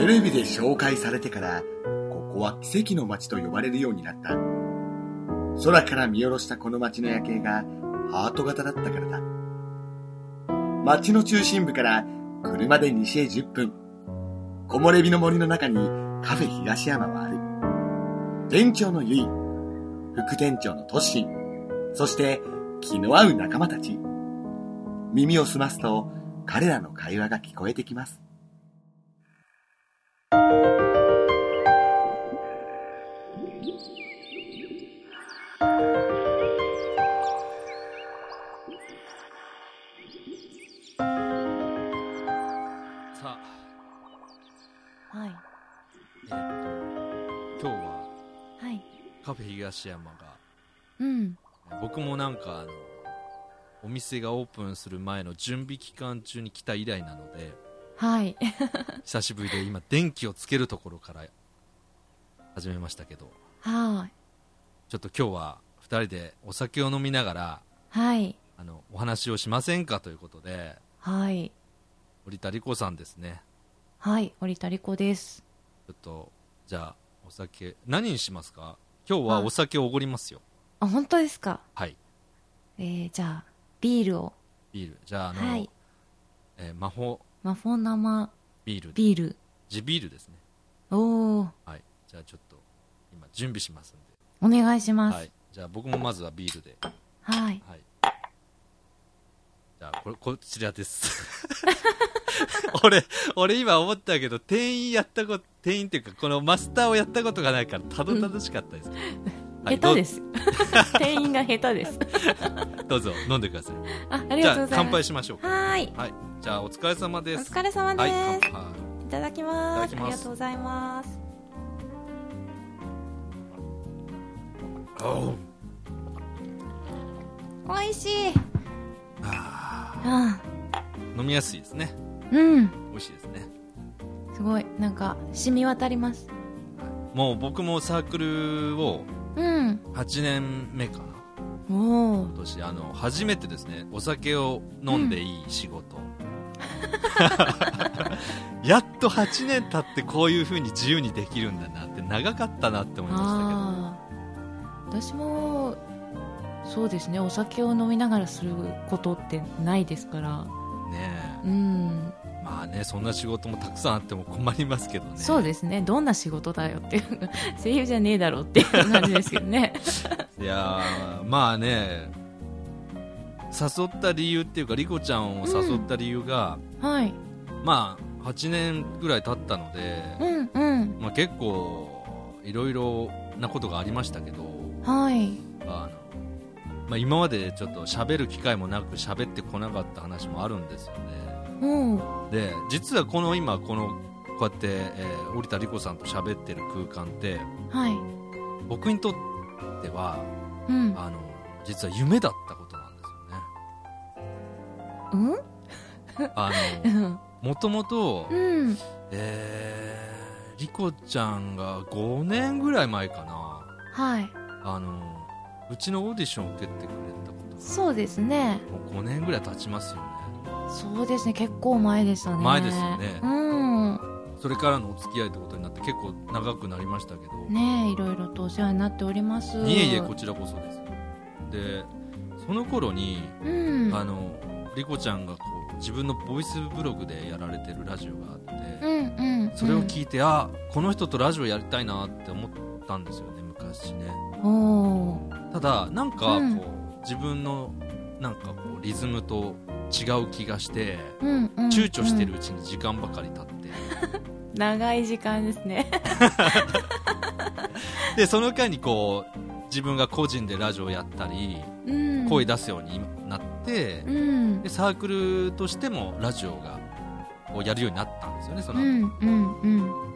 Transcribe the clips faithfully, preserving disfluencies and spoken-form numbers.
テレビで紹介されてからここは奇跡の街と呼ばれるようになった。空から見下ろしたこの街の夜景がハート型だったからだ。街の中心部から車で西へじゅっぷん、木漏れ日の森の中にカフェ東山はある。店長のゆい、副店長のトッシン、そして気の合う仲間たち。耳を澄ますと彼らの会話が聞こえてきます。 さあ、 はい。 えー、と今日ははい。 カフェ東山が、 うん。 僕もなんかあのお店がオープンする前の準備期間中に来た以来なので、 はい。 久しぶりで今電気をつけるところから始めましたけど、 はい。 ちょっと今日はふたりでお酒を飲みながらはい。 あのお話をしませんかということで、 はい。 織田理子さんですね。 はい。織田理子です。 ちょっとじゃあお酒何にしますか？今日はお酒をおごりますよ。 あ、本当ですか？ はい。 えー、じゃあビールを。 ビールじゃああの、 はい。 えー魔法魔法生ビールビール。 地ビールですね。 おー。 はい。じゃあちょっと今準備しますんで。 お願いします。 はい。じゃあ僕もまずはビールで。 はい。 はい。じゃあこれこちらです。俺俺今思ったけど店員やったこと店員っていうかこのマスターをやったことがないからたどたどしかったです、はい、 下手です店員が下手です。 どうぞ飲んでください。 あ、ありがとうございます。 じゃあ乾杯しましょうか。 はい。 はい。じゃあお疲れ様でおす。 疲れ様です。 はい、乾杯。 いただきます。 いただきます。 ありがとうございます。 おう、 美味しい。 ああ飲みやすいですね。 ー、うん。 美味しいですね。 すごいなんか染み渡ります。 もう僕もサークルをうん。 はちねんめかな。 おー。 今年あの初めてですね、お酒を飲んでいい仕事、うん、やっとはちねん経ってこういう風に自由にできるんだなって、長かったなって思いましたけど。 あ私もそうですね、お酒を飲みながらすることってないですからねえ、 うん、 まあね、そんな仕事もたくさんあっても困りますけどね。 そうですね、どんな仕事だよっていう声優じゃねえだろっていう感じですけどね。 いやまあね、誘った理由っていうかリコちゃんを誘った理由が、 うん、はいまあはちねんぐらい経ったので、 うんうんまあ、結構いろいろなことがありましたけど、 はいあのまあ、今までちょっと喋る機会もなく喋ってこなかった話もあるんですよね。 うんで実はこの今このこうやって、えー、織田理子さんと喋ってる空間って、 はい僕にとっては、 うん、 あの実は夢だったことなんですよね。 うんあのもともと、 うんえー、リコちゃんがごねんぐらい前かな、 はいあのうちのオーディションを受けてくれたことが、 そうですね、 もうごねんぐらい経ちますよね。 そうですね、結構前でしたね。 前ですよね、 うん、 それからのお付き合いということになって結構長くなりましたけどねえ、いろいろとお世話になっております。 いえいえ、こちらこそです。でその頃に、 うん、 あのリコちゃんがこう自分のボイスブログでやられてるラジオがあって、 うんうん、 それを聞いて、あ、この人とラジオやりたいなって思ったんですよね、昔ね。 おー、 ただなんかこう、 うん、 自分のなんかこうリズムと違う気がして、 うんうん、 躊躇してるうちに時間ばかり経って、 うん、長い時間ですね。 でその間にこう自分が個人でラジオやったり、うん、声出すようになって、うん、でサークルとしてもラジオがをやるようになったんですよね、その後、うんうんうん、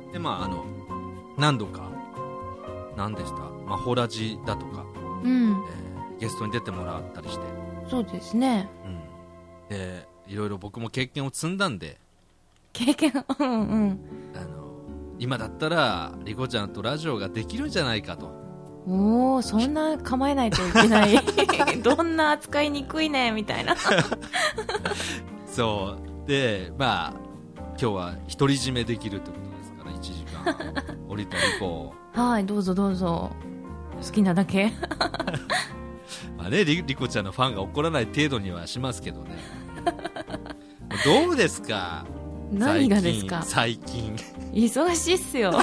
でまああの何度か何でしたマホラジだとか、うん、えー、ゲストに出てもらったりして、 そうですね、 うん、でいろいろ僕も経験を積んだんで、 経験うんうんあの今だったらリコちゃんとラジオができるんじゃないかと。 おー、そんな構えないといけないどんな扱いにくいねみたいなそうで、まあ今日は独り占めできるってことですかからいちじかん折田理子はいどうぞどうぞ好きなだけまあねリコちゃんのファンが怒らない程度にはしますけどねどうですか何がですか最近忙しいっすよ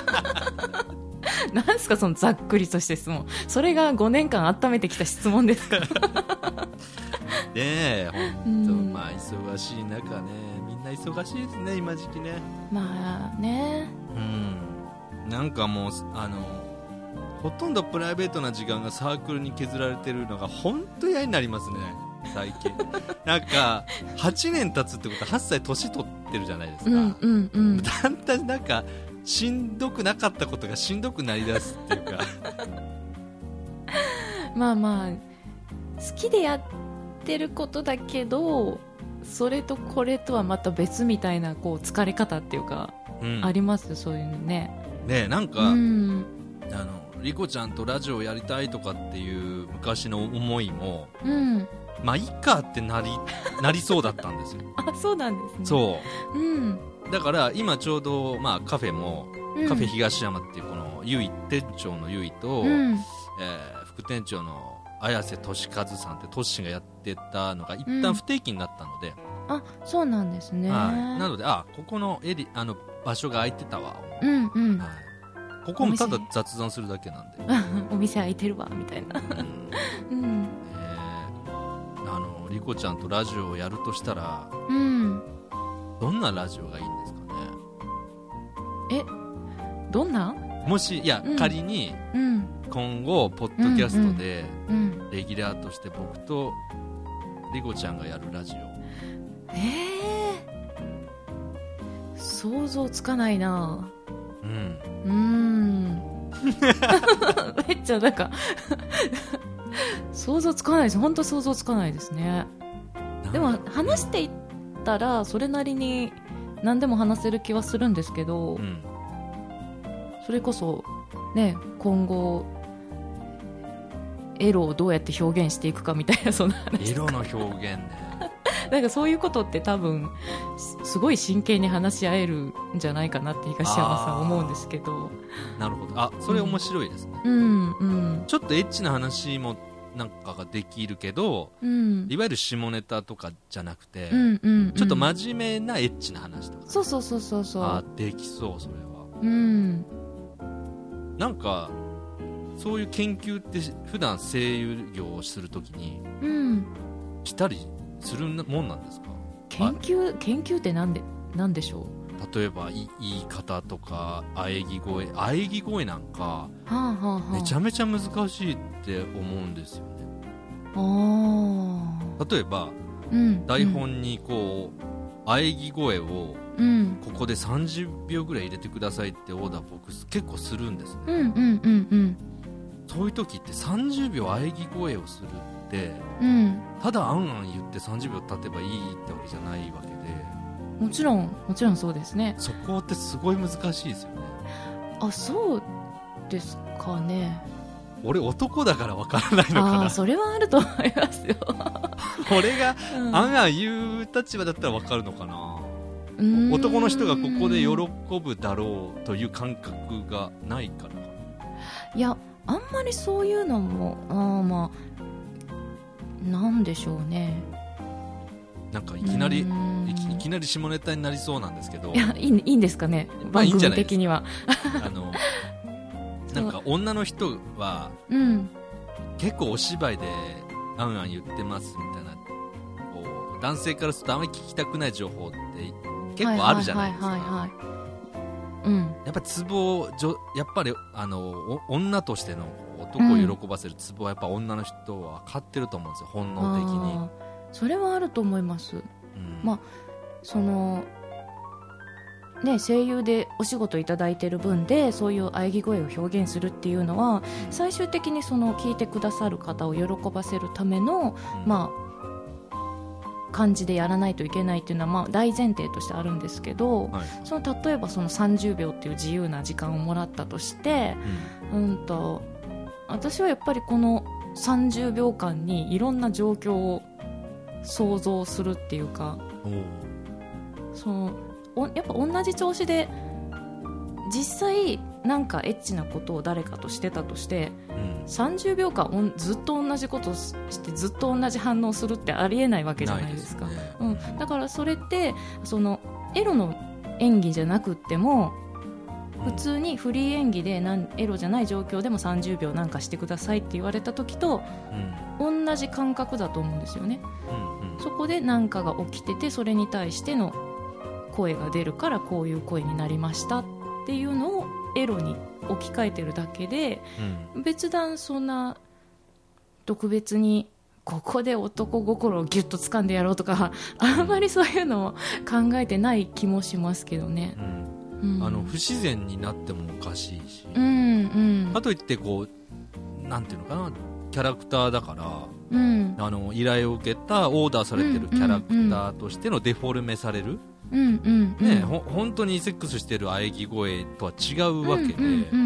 なんすかそのざっくりとした質問それがごねんかん温めてきた質問ですかねえ本当、まあ忙しい中ねみんな忙しいですね今時期ねまあねうんなんかもうあのほとんどプライベートな時間がサークルに削られてるのが本当嫌になりますね最近なんかはちねん経つってことははっさい年取ってるじゃないですか、 うんうんうん、 だんだんなんかしんどくなかったことがしんどくなりだすっていうかまあまあ好きでやってることだけどそれとこれとはまた別みたいなこう疲れ方っていうか、うん、ありますそういうのねねえなんか、うん、あのリコちゃんとラジオやりたいとかっていう昔の思いも、うん、まあいいかってなり、なりそうだったんですよあそうなんですねそう、うん、だから今ちょうど、まあ、カフェも、うん、カフェ東山っていうこのゆい店長のゆいと、うんえー、副店長の綾瀬俊和さんってトッシーがやってたのが一旦不定期になったので、 うん、あそうなんですね、 はい、なのであここのエリあの場所が空いてたわ、 うんうんはい、 ここもただ雑談するだけなんでお店空いてるわみたいな、うんうんえー、あのリコちゃんとラジオをやるとしたら、うん、どんなラジオがいいんですかえねどんなもしいや、うん、仮に、うん今後ポッドキャストでレギュラーとして僕とリコちゃんがやるラジオえー、想像つかないなうんうーんめっちゃなんか想像つかないです本当想像つかないですねでも話していったらそれなりに何でも話せる気はするんですけど、うん、それこそね今後エロをどうやって表現していくかみたいなそんな話エロの表現ねなんかそういうことって多分すごい真剣に話し合えるんじゃないかなって東山さん思うんですけどなるほどあそれ面白いですね、 うんうん、 ちょっとエッチな話もなんかができるけど、うん、いわゆる下ネタとかじゃなくて、うんうんうん、ちょっと真面目なエッチな話とか、ね、 そうそうそうそうそうあできそうそれは、 うん、 なんかそういう研究って普段声優業をするときにしたりするもんなんですか、 研究研究ってなんでなんでしょう例えば言い方とか喘ぎ声喘ぎ声なんか、はあはあはあ、めちゃめちゃ難しいって思うんですよねあ例えば、うん、台本にこう喘ぎ声をここでさんじゅうびょうぐらい入れてくださいってオーダー僕結構するんですね、 うんうんうんうんそういう時ってさんじゅうびょう喘ぎ声をするって、 うん、 ただあんあん言ってさんじゅうびょう経てばいいってわけじゃないわけでもちろんもちろんそうですねそこってすごい難しいですよねあそうですかね俺男だから分からないのかなあそれはあると思いますよ俺があんあん言う立場だったら分かるのかな、うん、男の人がここで喜ぶだろうという感覚がないからかないやあんまりそういうのもあまあなんでしょうねなんかいきなりい き, いきなり下ネタになりそうなんですけどいやい い, いいんですかね番組的には、 まあ、いいんじゃないですかあのなんか女の人は、うん、結構お芝居であんあん言ってますみたいなこう男性からするとあんまり聞きたくない情報って結構あるじゃないですかうん、やっぱりツボやっぱりあの女としての男を喜ばせるツボはやっぱ女の人は分かってると思うんですよ本能的にそれはあると思います、うん、まあそのね声優でお仕事いただいてる分でそういう喘ぎ声を表現するっていうのは、うん、最終的にその聞いてくださる方を喜ばせるための、うん、まあ感じでやらないといけないっていうのはまあ大前提としてあるんですけど、はい、その例えばそのさんじゅうびょうっていう自由な時間をもらったとして、うん、うんと私はやっぱりこのさんじゅうびょうかんにいろんな状況を想像するっていうかそのおやっぱ同じ調子で実際なんかエッチなことを誰かとしてたとして、うん、さんじゅうびょうかんずっと同じことをしてずっと同じ反応するってありえないわけじゃないですか。 ないですね。 うん、だからそれってそのエロの演技じゃなくっても普通にフリー演技でなんエロじゃない状況でもさんじゅうびょうなんかしてくださいって言われた時と、うん、同じ感覚だと思うんですよね、うんうん、そこで何かが起きててそれに対しての声が出るからこういう声になりましたっていうのをエロに置き換えてるだけで、うん、別段そんな特別にここで男心をギュッと掴んでやろうとかあんまりそういうのを考えてない気もしますけどね、うんうん、あの不自然になってもおかしいし、 うんうん、 かといってこうなんていうのかなキャラクターだから、 うん、 あの依頼を受けたオーダーされてるキャラクターとしてのデフォルメされる、 うんうんうんね、ほ本当にセックスしてる喘ぎ声とは違うわけで、うんうんうんうん、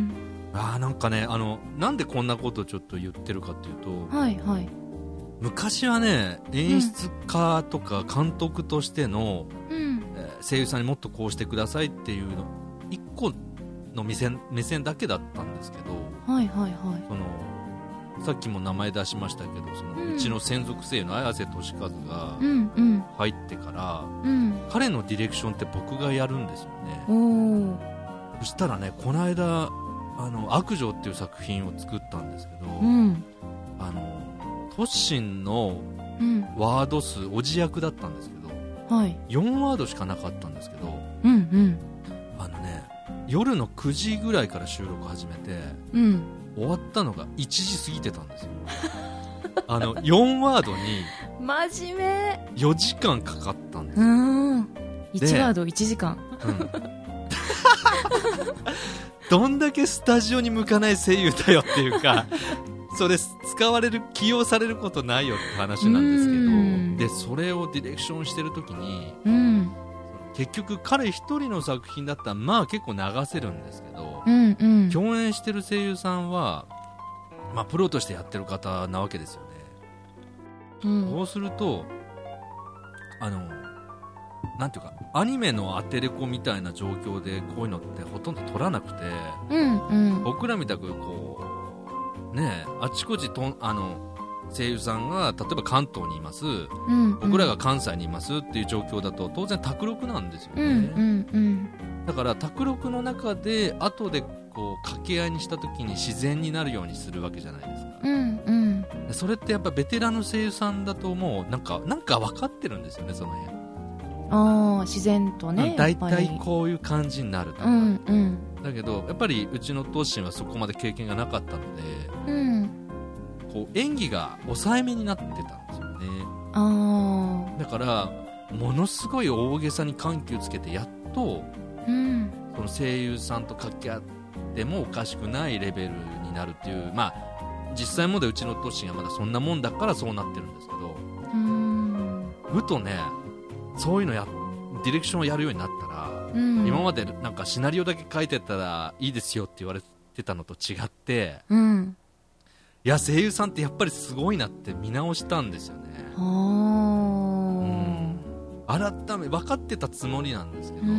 あなんかねあのなんでこんなことをちょっと言ってるかっていうと、 はいはい、 昔はね演出家とか監督としての、うんえー、声優さんにもっとこうしてくださいっていうの一個の目線、目線だけだったんですけど、 はいはいはい、 そのさっきも名前出しましたけどその、うん、うちの専属声優の綾瀬俊和が入ってから、うんうん、彼のディレクションって僕がやるんですよね。 おそしたらねこの間あの悪女っていう作品を作ったんですけど、 うん、 あのトッシンのワード数、うん、おじ役だったんですけど、 はい、 よんワードしかなかったんですけど、 うんうん、 あのね夜のくじぐらいから収録始めて、 うん、 終わったのがいちじ過ぎてたんですよあのよんワードに真面目よじかんかかったんですよ。 うんいちワードいちじかん、 うん、どんだけスタジオに向かない声優だよっていうかそれ使われる起用されることないよって話なんですけど、でそれをディレクションしてるときに、 うん、 結局彼一人の作品だったらまあ結構流せるんですけど、 うんうん、 共演してる声優さんは、まあ、プロとしてやってる方なわけですよね、 うん、 そうするとあのなんていうかアニメのアテレコみたいな状況でこういうのってほとんど撮らなくて、 うんうん、 僕らみたくこうねあちこちとあの声優さんが例えば関東にいます、 うんうん、 僕らが関西にいますっていう状況だと当然卓録なんですよね、 うんうんうん、 だから卓録の中で後でこう掛け合いにした時に自然になるようにするわけじゃないですか、 うんうん、 でそれってやっぱベテランの声優さんだともうなんかなんか分かってるんですよねその辺。 あ自然とねだいたいこういう感じになるとか、 うんうん、 だけどやっぱりうちの東進はそこまで経験がなかったので、 うん、 こう演技が抑えめになってたんですよね。 あだからものすごい大げさに緩急つけてやっと、 うん、 その声優さんと掛け合ってもおかしくないレベルになるっていう、まあ実際もでうちの東進がまだそんなもんだからそうなってるんですけど、 うん、 ふとねそういうのやディレクションをやるようになったら、うん、今までなんかシナリオだけ書いてたらいいですよって言われてたのと違って、 うん、 いや声優さんってやっぱりすごいなって見直したんですよね。 あ、 うん、改め分かってたつもりなんですけど、うん、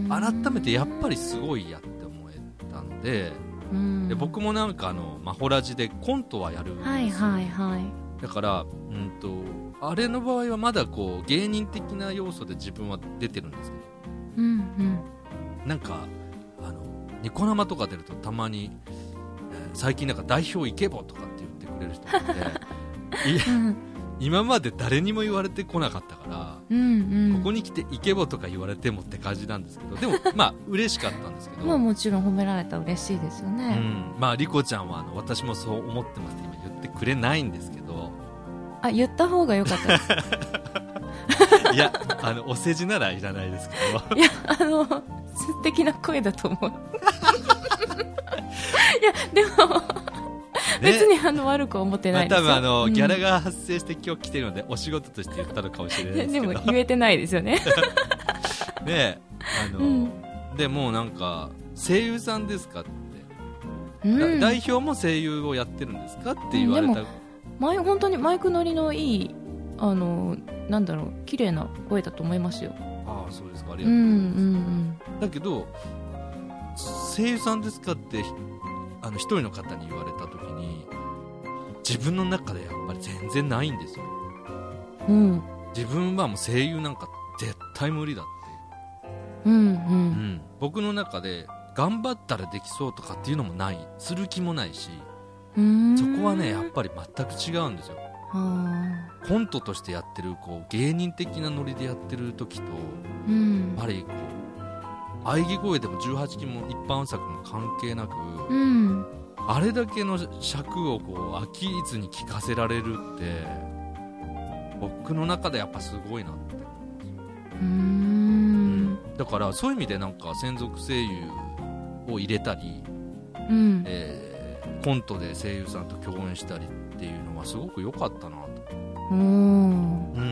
改めてやっぱりすごいやって思えたので、うん、で僕もなんかあのマホラジでコントはやるんですよ、 はいはいはい、 だから、うんとあれの場合はまだこう芸人的な要素で自分は出てるんですけど、 うんうん、 なんかあのニコ生とか出るとたまに、えー、最近なんか代表イケボとかって言ってくれる人がいていや、うん、今まで誰にも言われてこなかったから、 うんうん、 ここに来てイケボとか言われてもって感じなんですけど、でもまあ嬉しかったんですけどまあもちろん褒められたら嬉しいですよね、 うん、まあリコちゃんはあの私もそう思ってますって今言ってくれないんですけど、 あ言った方が良かったですいやあのお世辞ならいらないですけどいやあの素敵な声だと思ういやでも、ね、別にあの悪く思ってないですよ、 まあ、多分あの、うん、ギャラが発生して今日来てるのでお仕事として言ったのかもしれないですけどでも言えてないですよねねあの、うん、でもなんか声優さんですかって、うん、代表も声優をやってるんですかって言われた、うん、 マイ本当にマイク乗りのいいあのなんだろう綺麗な声だと思いますよ。 ああそうですか、ありがとうございます、うんうんうん、だけど声優さんですかってあの一人の方に言われた時に、自分の中でやっぱり全然ないんですよ、うん、自分はもう声優なんか絶対無理だって、うんうんうん、僕の中で頑張ったらできそうとかっていうのもない、する気もないし、そこはねやっぱり全く違うんですよ。コントとしてやってるこう芸人的なノリでやってる時と、うん、やっぱりこう喘ぎ声でもじゅうはちきも一般作も関係なく、うん、あれだけの尺をこう飽きずに聞かせられるって僕の中でやっぱすごいなって思うん、うん、だからそういう意味でなんか専属声優を入れたり、うんえー、コントで声優さんと共演したりっていうのはすごく良かったなと、うん、うん、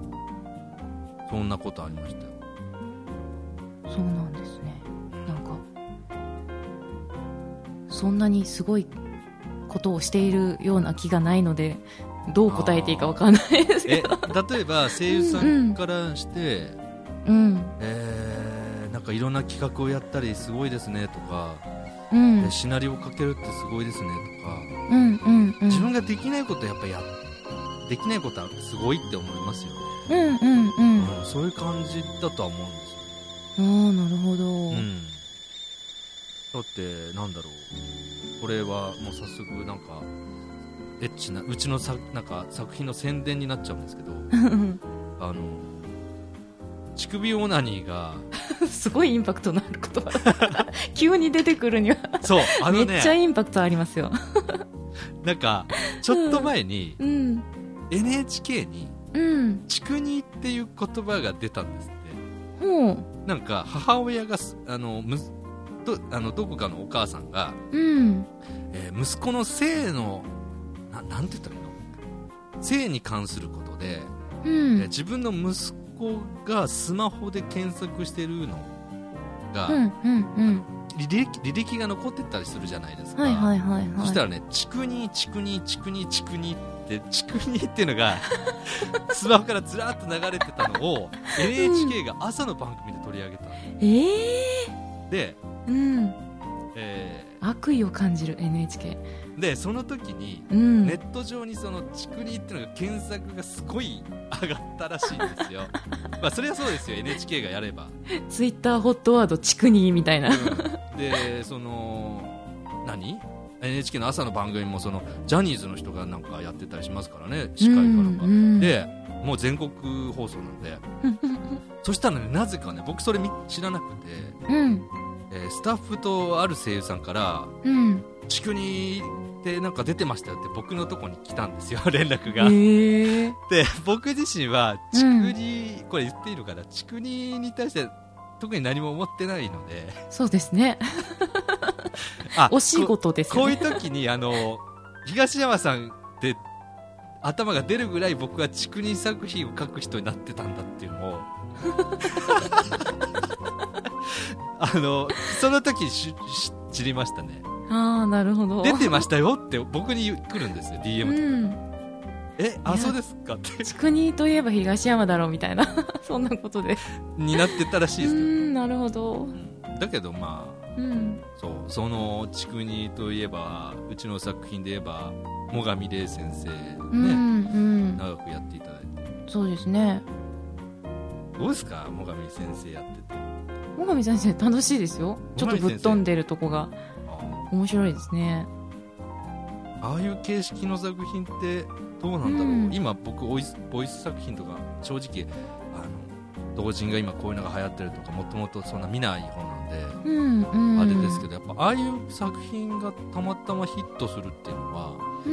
そんなことありましたよ。 そうなんですね。なんかそんなにすごいことをしているような気がないのでどう答えていいか分からないですけど、 え例えば声優さんからして、うんうんえー、なんかいろんな企画をやったりすごいですねとか、うん、シナリオを書けるってすごいですねとか、うんうんうん、自分ができないことやっぱやできないことはすごいって思いますよね、うんうんうんうん、そういう感じだとは思うんですよ。 ああなるほど、うん、 だってなんだろう、これはもう早速なんかエッチなうちのさなんか作品の宣伝になっちゃうんですけどあの乳首オナニーがすごいインパクトのある言葉急に出てくるにはそうあの、ね、 めっちゃインパクトありますよなんかちょっと前に、うん、エヌエイチケー に乳国っていう言葉が出たんですって、うん、なんか母親があのむど, あのどこかのお母さんが、うんえー、息子の性の な, なんて言ったらいいの性に関することで、うんえー、自分の息子がスマホで検索してるのが、うんうんうん、履, 歴履歴が残ってたりするじゃないですか、はいはいはいはい、そしたらねチクニチクニチクニチクニってチクニっていうのがスマホからずらっと流れてたのを エヌエイチケー が朝の番組で取り上げた、うん、えー、で、うんえー、悪意を感じる エヌエイチケーでその時に、うん、ネット上にそのチクニっていうのが検索がすごい上がったらしいんですよまあそれはそうですよ エヌエイチケー がやればツイッターホットワードチクニみたいな、うん、 でその何 エヌエイチケー の朝の番組もそのジャニーズの人がなんかやってたりしますからね、司会からが、うんうん、でもう全国放送なんでそしたらねなぜかね僕それ知らなくて、うんえー、スタッフとある声優さんからチクニってなんか出てましたよって僕のとこに来たんですよ連絡が、えー、で僕自身はチクニ、うん、これ言っていいのかな、チクニに対して特に何も思ってないのでそうですねあお仕事ですね。こういう時にあの東山さんって頭が出るぐらい僕はチクニ作品を書く人になってたんだっていうのをあのその時し知りましたね。 ああなるほど、 出てましたよって僕に来るんですよ ディーエム とか、うん、えあそうですかってチクニといえば東山だろうみたいなそんなことでになってたらしいですけど、 うんなるほど、 うん、だけどまあ、うん、そうそのチクニといえばうちの作品で言えば最上玲先生ね、うんうん、長くやっていただいてそうですね。 どうですか最上先生やってて。 最上先生楽しいですよ。ちょっとぶっ飛んでるとこが面白いですね。 ああいう形式の作品ってどうなんだろう、うん、今僕ボイス、ボイス作品とか正直あの同人が今こういうのが流行ってるとかもともとそんな見ない本なんで、うんうん、あれですけどやっぱああいう作品がたまたまヒットするっていうのは、うん、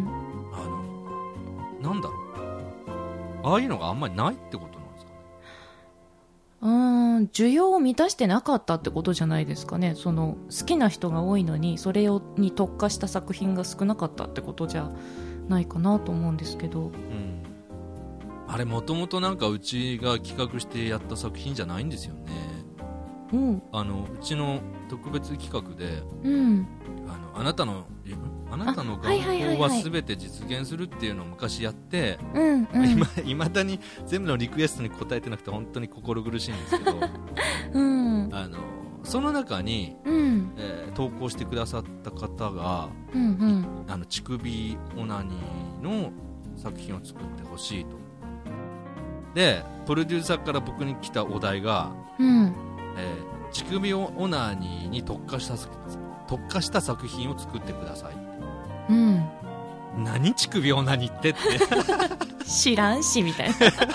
あのなんだろうああいうのがあんまりないってことなんですかね。 うーん需要を満たしてなかったってことじゃないですかね。その好きな人が多いのにそれをに特化した作品が少なかったってことじゃないかなと思うんですけど、うん、 あれもともとなんかうちが企画してやった作品じゃないんですよね、うん、あのうちの特別企画で、うん、あのあなたのあなたの願望は全て実現するっていうのを昔やって、いまだに全部のリクエストに応えてなくて本当に心苦しいんですけど、うん、あのその中に、 うんえー、投稿してくださった方が、 うんうん、 あの乳首オナニーの作品を作ってほしいと。でプロデューサーから僕に来たお題が、 うんえー、乳首オナニーに特化した特化した作品を作ってください。 うん、 何乳首オナニーってって知らんしみたいな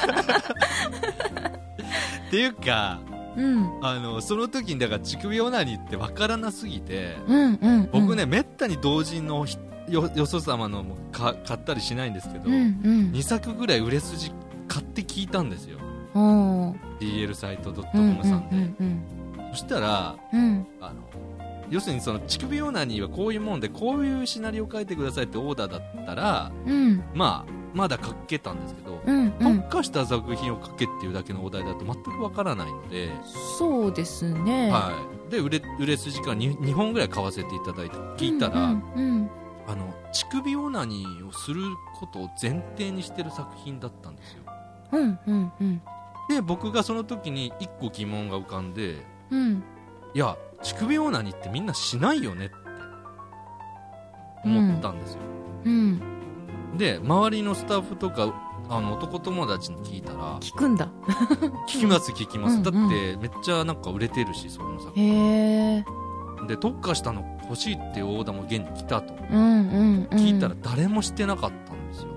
っていうか、 うん、 あのその時にだから乳首オナニーって分からなすぎて、 うんうんうん、 僕ねめったに同人のよ, よそ様のもか買ったりしないんですけど、 うんうん、 にさくぐらい売れ筋買って聞いたんですよ。 ディーエル サイト ドットコム さんで、うんうんうんうん、そしたら、 うん、 あの要するにその乳首オナニーはこういうもんでこういうシナリオ書いてくださいってオーダーだったら、 うん、 まあまだ書けたんですけど、 うんうん、 特化した作品を書けっていうだけのお題だと全くわからないので、 そうですね、 はい、で売れ、売れ筋から 2, にほんぐらい買わせていただいて聞いたら、 うんうんうん、 あの乳首オナニーをすることを前提にしてる作品だったんですよ、 うんうんうん、 で僕がその時にいっこ疑問が浮かんで、 うん、 いや乳首オナニーってみんなしないよねって思ったんですよ、 うんうん、で周りのスタッフとかあの男友達に聞いたら聞くんだ聞きます聞きます、 うんうん、 だってめっちゃなんか売れてるしその作品へーで特化したの欲しいっていうオーダーも現に来たと、 うんうんうん、 聞いたら誰もしてなかったんですよ。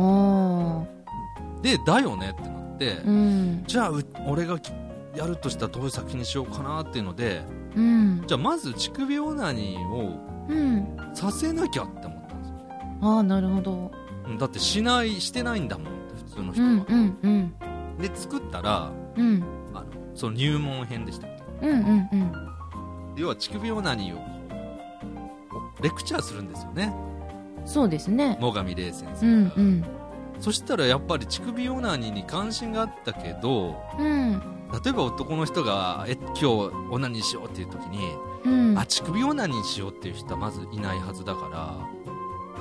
でだよねってなって、 うん、 じゃあ俺がやるとしたらどういう作品にしようかなっていうので、 うん、 じゃあまず乳首オナニーをさせなきゃって思ったんですよね、 うん、ああなるほど。 だってしないしてないんだもんって普通の人は、 うんうんうん、 で作ったら、 うん、 あのその入門編でしたっけ、 うんうんうん、 要は乳首オナニーをレクチャーするんですよね。 そうですね、 最上玲先生が、 うんうん、 そしたらやっぱり乳首オナニーに関心があったけど、 うん、 例えば男の人がえ今日オナニーしようっていう時に、 うん、 あ乳首オナニーしようっていう人はまずいないはずだから、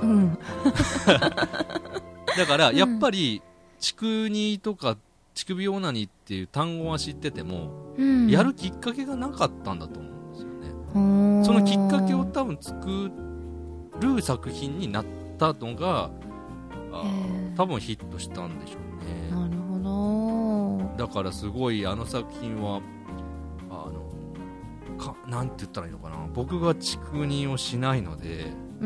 うん、 だからやっぱり乳首とか乳首オナニーっていう単語は知ってても、うん、やるきっかけがなかったんだと思うんですよね。そのきっかけを多分作る作品になったのが多分ヒットしたんでしょうね。 なるほど。 だからすごいあの作品はあのかなんて言ったらいいのかな、僕が乳首をしないので、 うん、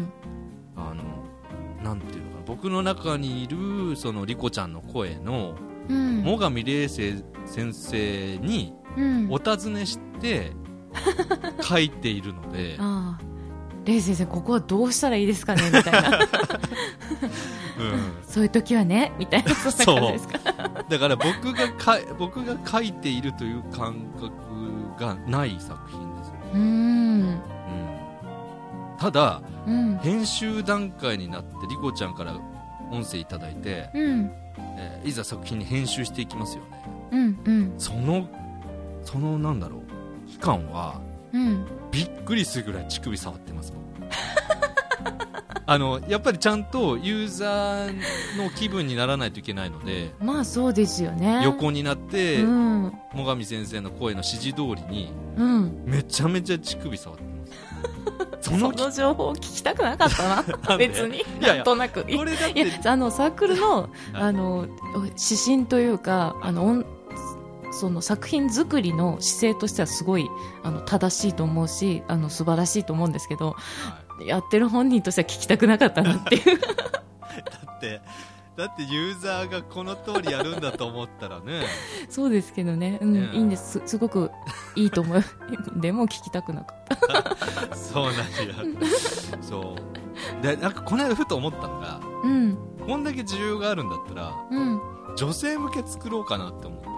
あのなんていうのかな、僕の中にいるそのリコちゃんの声の、うん、最上玲生先生にお尋ねして書いているので、 ああ玲先生ここはどうしたらいいですかねみたいな、うん、そういう時はねみたいな、そんな感じですか。 だから僕がか僕が書いているという感覚がない作品ですよね。 うん、うん、 ただ、 うん、 編集段階になってリコちゃんから音声いただいて、 うんえー、いざ作品に編集していきますよね、 うんうん、 そのそのなんだろう期間は、 うん、 びっくりするぐらい乳首触ってますあのやっぱりちゃんとユーザーの気分にならないといけないので、 まあそうですよね、 横になって、 うん、 最上先生の声の指示通りに、 うん、 めちゃめちゃ乳首触ってますその情報を聞きたくなかったな別になんとなくいやいやあのサークルの、あの指針というか、あのその作品作りの姿勢としてはすごいあの正しいと思うし、あの素晴らしいと思うんですけど、はい、やってる本人としては聞きたくなかったなっていうだってだってユーザーがこの通りやるんだと思ったらねそうですけどね、うん、いいんです、すごくいいと思うでも聞きたくなかったそうなんやそうで、なんかこの間ふと思ったのが、 うん、 こんだけ需要があるんだったら、 うん、 女性向け作ろうかなって思った。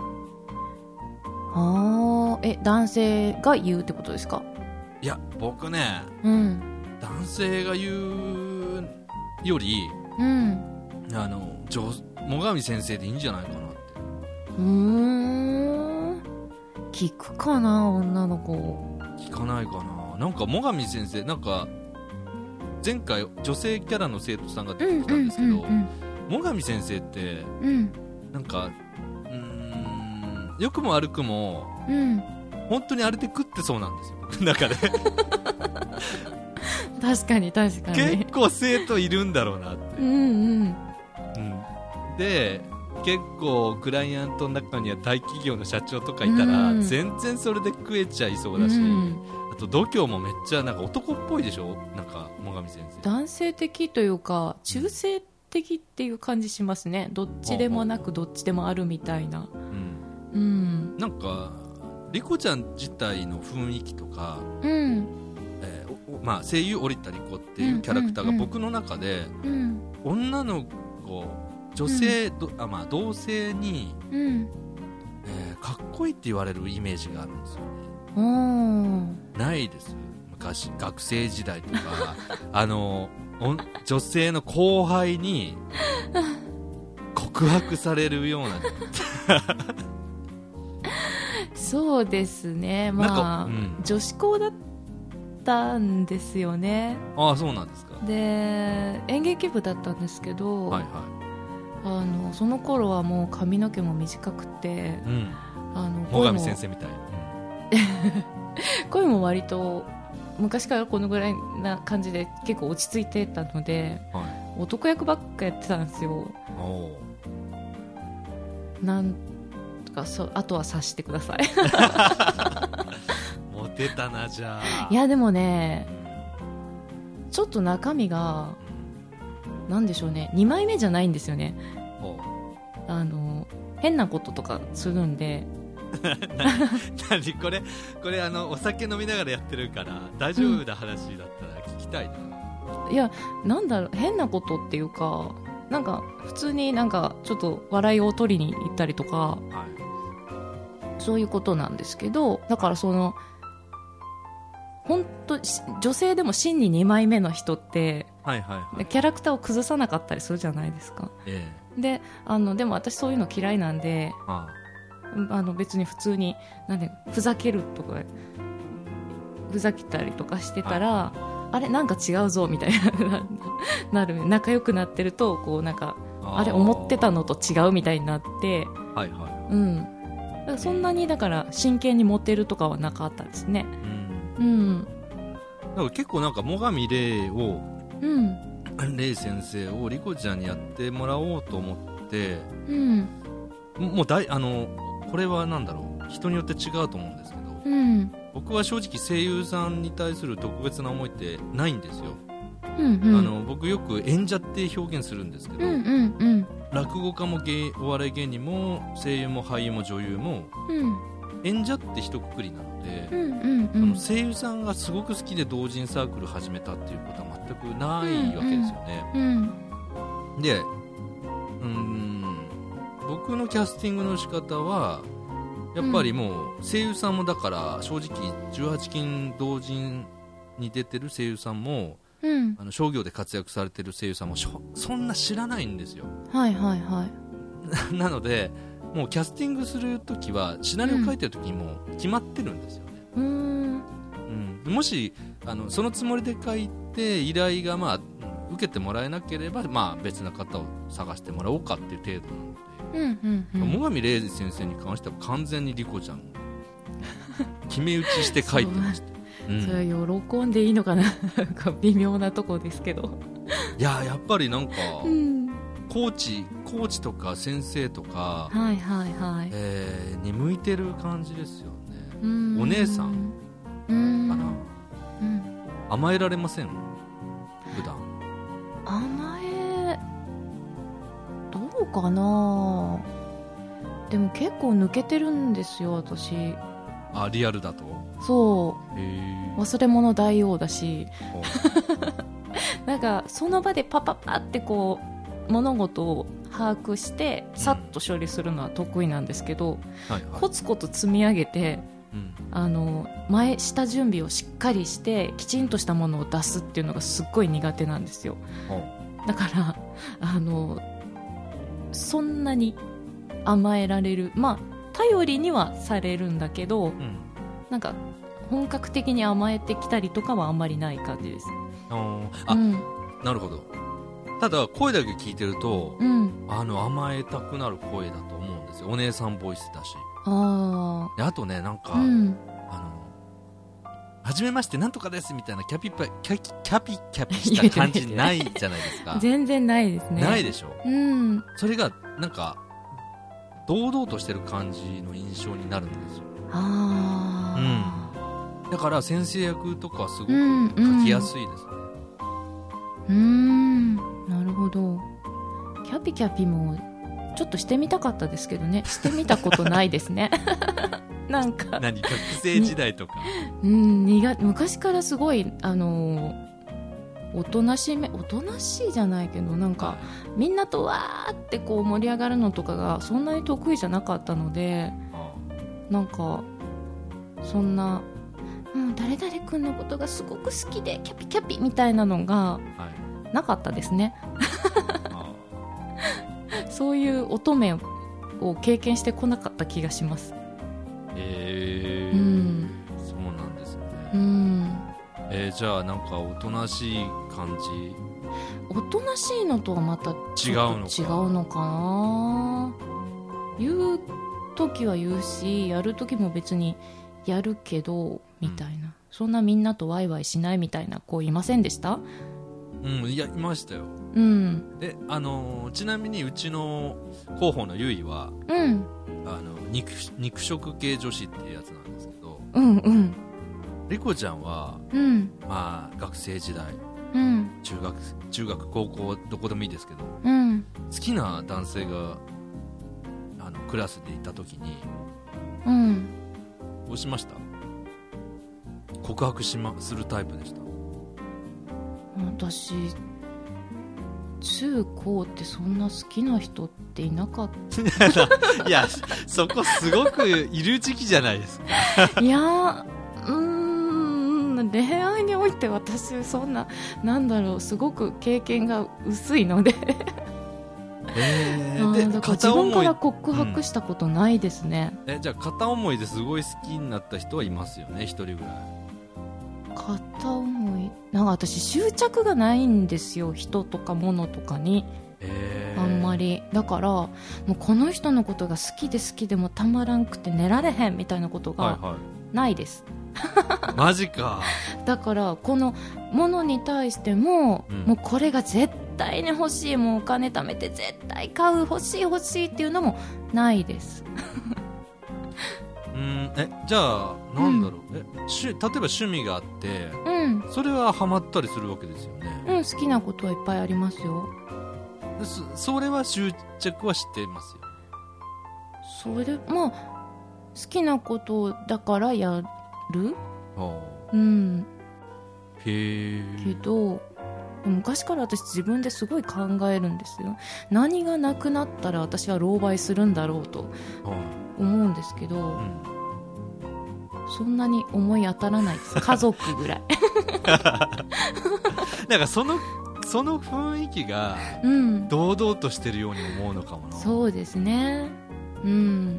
あえ男性が言うってことですか。 いや僕ね、 うん、 男性が言うより、 うん、 あの女最上先生でいいんじゃないかなって。 うーん聞くかな女の子。 聞かないかな。なんか最上先生なんか前回女性キャラの生徒さんが出てきたんですけど、うんうんうんうん、最上先生って、 うん、 なんか良くも悪くも、 うん、 本当にあれで食ってそうなんですよ、僕の中で確かに確かに結構生徒いるんだろうなって、うんうんうん、で結構クライアントの中には大企業の社長とかいたら、うん、全然それで食えちゃいそうだし、うん、あと度胸もめっちゃなんか男っぽいでしょ、なんか最上先生男性的というか中性的っていう感じしますね。どっちでもなくどっちでもあるみたいな、 うんうん、なんかリコちゃん自体の雰囲気とか、うんえーまあ、声優織田リコっていうキャラクターが僕の中で、うんうんうん、女の子女性、うんあまあ、同性に、うんえー、かっこいいって言われるイメージがあるんですよね。ないです。昔学生時代とかあの女性の後輩に告白されるようなそうですね、まあ、うん、女子校だったんですよね。 ああ、そうなんですか。 で演劇部だったんですけど、はいはい、あのその頃はもう髪の毛も短くて、うん、あの最上先生みたい、 うん、声も割と昔からこのぐらいな感じで結構落ち着いてたので、はい、男役ばっかやってたんですよ。おなんとかそあとは察してくださいモテたな。じゃあいやでもねちょっと中身がなんでしょうね、にまいめじゃないんですよね。あの変なこととかするんで何これこれあのお酒飲みながらやってるから大丈夫な話だったら聞きたいな、 うん、いやなんだろう変なことっていうかなんか普通になんかちょっと笑いを取りに行ったりとか、はい、そういうことなんですけど、だからその本当女性でも真ににまいめの人って、はいはいはい、キャラクターを崩さなかったりするじゃないですか、ええ、で, あのでも私そういうの嫌いなんで、あああの別に普通になんでふざけるとかふざけたりとかしてたら、はい、あれなんか違うぞみたいななる仲良くなってるとこうなんか あ, あれ思ってたのと違うみたいになって、はいはいうん、だからそんなにだから真剣にモテるとかはなかったですね。うん、うん、 だから結構なんか最上玲を、うん、玲先生をリコちゃんにやってもらおうと思って、うん、もうだいあのこれはなんだろう人によって違うと思うんですけど、うん、僕は正直声優さんに対する特別な思いってないんですよ、うんうん、あの僕よく演者って表現するんですけど、うんうんうん、落語家も芸お笑い芸人も声優も俳優も女優も、うん、演者って一括りなので、うんうんうん、その声優さんがすごく好きで同人サークル始めたっていうことは全くないわけですよね、うんうん、でうーん僕のキャスティングの仕方はやっぱりもう声優さんもだから正直じゅうはちきん同人に出てる声優さんも、うん、あの商業で活躍されてる声優さんもそんな知らないんですよ。はいはいはいなのでもうキャスティングするときはシナリオ書いてるときにもう決まってるんですよね、うんうん、もしあのそのつもりで書いて依頼がまあ受けてもらえなければ、まあ、別な方を探してもらおうかっていう程度なので、うんうんうん、最上玲先生に関しては完全にリコちゃん決め打ちして書いてましたそ, うん、それは喜んでいいのかな微妙なとこですけどいややっぱりなんか、うん、コーチコーチとか先生とか、はいはいはいえー、に向いてる感じですよね。お姉さんかな、うん、甘えられません普段。 甘えどうかな。でも結構抜けてるんですよ私。 あリアルだとそうへ忘れ物大王だしなんかその場でパパパってこう物事を把握してさっと処理するのは得意なんですけど、うんはいはい、コツコツ積み上げて、うん、あの前下準備をしっかりしてきちんとしたものを出すっていうのがすっごい苦手なんですよ。だからあのそんなに甘えられる、まあ頼りにはされるんだけど、うん、なんか本格的に甘えてきたりとかはあんまりない感じです。 あ、うん、なるほど。ただ声だけ聞いてると、うん、あの甘えたくなる声だと思うんですよ。お姉さんボイスだし。ああとねなんか、うん、 はじめましてなんとかですみたいなキャピパキャキキャピキャピした感じないじゃないですか。 全然ないですね。 ないでしょ。 うん。 それがなんか堂々としてる感じの印象になるんですよ。 ああ、うん。だから先生役とかすごく書きやすいですね。 うん、うん、なるほど。キャピキャピもちょっとしてみたかったですけどね、してみたことないですね。なんか何、学生時代とか、 うん、苦昔からすごいあのおとなしめおとなしいじゃないけど、なんか、はい、みんなとわーってこう盛り上がるのとかがそんなに得意じゃなかったので、なんかそんな、うん、誰々君のことがすごく好きでキャピキャピみたいなのがなかったですね。そういう乙女を経験してこなかった気がします。 えー、 うん、 そうなんですね。 うん、 えー、じゃあなんかおとなしい感じ、 おとなしいのとはまた違うのか違うのかな。言う時は言うし、やる時も別にやるけどみたいな、うん、そんなみんなとワイワイしないみたいな子いませんでした？ うん、いや、いましたよ。 うん、 で、あのー、ちなみにうちの広報のゆいは、 うん、 あの 肉, 肉食系女子っていうやつなんですけど、 うんうん、 リコちゃんは、 うん、 まあ学生時代、 うん、 中学中学高校どこでもいいですけど、 うん、 好きな男性があのクラスでいた時に、 うん、 どうしました？告白し、ま、するタイプでした？ 私中高ってそんな好きな人っていなかったいや、そこすごくいる時期じゃないですか。 いやー、うーん、恋愛において私そんな、なんだろう、すごく経験が薄いので、 えー、でだから自分から告白したことないですね、 うん、えじゃあ片思いですごい好きになった人はいますよね、一人ぐらい。 片思い、なんか私執着がないんですよ、人とか物とかに、 えー、 あんまり。だからもうこの人のことが好きで好きでもたまらんくて寝られへんみたいなことがないです、 はいはい、マジか。 だからこの物に対しても、うん、もうこれが絶対に欲しい、もうお金貯めて絶対買う、欲しい欲しいっていうのもないです。 うん、えじゃあなんだろう、うん、えし例えば趣味があって、 うん、 それはハマったりするわけですよね。 うん、好きなことはいっぱいありますよ。 そ, それは執着は知ってますよ。 それまあ好きなことだからやる、うん、 へえ。 けど昔から私自分ですごい考えるんですよ。何がなくなったら私は狼狽するんだろうと思うんですけど、うん、そんなに思い当たらないです。家族ぐらいなんかそのその雰囲気が堂々としてるように思うのかもな、うん、 そうですね、うん、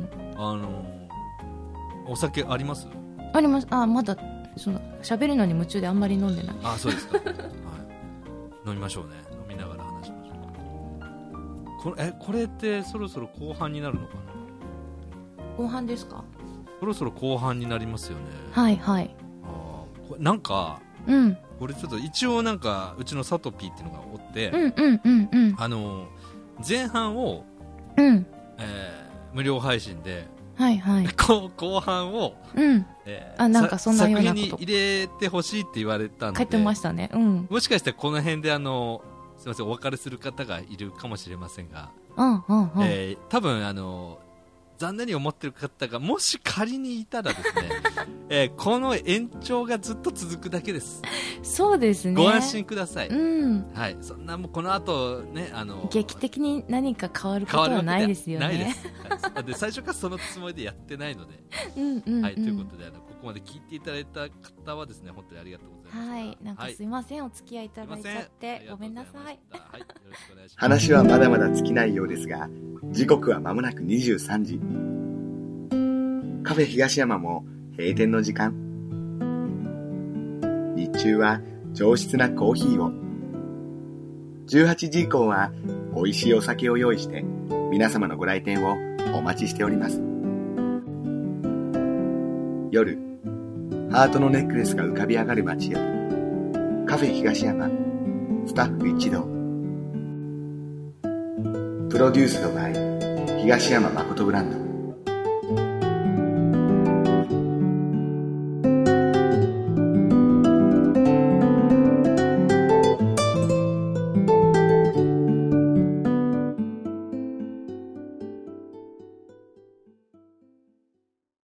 あのお酒あります？ あります。あ、まだその喋るのに夢中であんまり飲んでない。 あ、そうですか、はい、飲みましょうね。飲みながら話しましょう。これ、え、これってそろそろ後半になるのかな？ 後半ですか？ そろそろ後半になりますよね。 はいはい。 あ、これなんか、 うん、 これちょっと一応なんかうちのサトピーっていうのがおって、 うんうんうんうん、 あの前半を、 うんえー、無料配信で、 はいはい、 後半を、 うんえー、あ、なんかそんなようなこと作品に入れてほしいって言われたんで、 書いてましたね、うん、 もしかしてこの辺であのすいません、お別れする方がいるかもしれませんが、 うんうんうん、 えー、多分あの残念に思ってる方がもし仮にいたらですね、えー、この延長がずっと続くだけです。 そうですね、 ご安心ください、 うん、 はい、そんなもうこの後ね、あの劇的に何か変わることはないですよね。 ないです、はい、で最初からそのつもりでやってないのでうんうん、うん、 はい、ということであのここまで聞いていただいた方はですね、本当にありがとうございます。 はい、なんかすいません、はい、お付き合いいただいちゃってごめんなさい。はい、よろしくお願いします。話はまだまだ尽きないようですが、時刻は間もなくにじゅうさんじ。カフェ東山も閉店の時間。日中は上質なコーヒーを、じゅうはちじ以降は美味しいお酒を用意して皆様のご来店をお待ちしております。夜ハートのネックレスが浮かび上がる街より、カフェ東山スタッフ一同、プロデュースドバイ東山誠ブランド。